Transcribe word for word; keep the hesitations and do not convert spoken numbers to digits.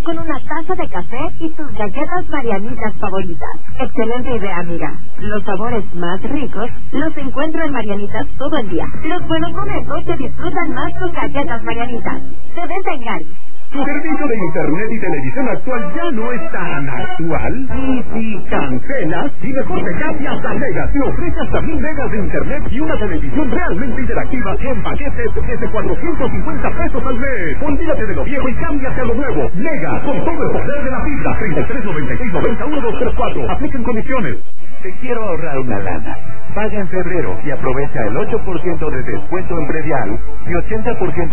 con una taza de café y tus galletas Marianitas favoritas. Excelente idea, amiga. Los sabores más ricos los encuentro en Marianitas todo el día. Los buenos momentos se disfrutan más con galletas Marianitas. De venta en Gary. ¿Tu servicio de internet y televisión actual ya no es tan actual? Y si cancelas, y mejor te cambia hasta Mega. Te ofrece hasta mil megas de internet y una televisión realmente interactiva en paquetes desde cuatrocientos cincuenta pesos al mes. Olvídate de lo viejo y cámbiate a lo nuevo. Mega, con todo el poder de la fibra. treinta y tres noventa y seis noventa uno dos tres cuatro. Apliquen condiciones. Te quiero ahorrar una lana. Paga en febrero y aprovecha el ocho por ciento de descuento en predial y ochenta por ciento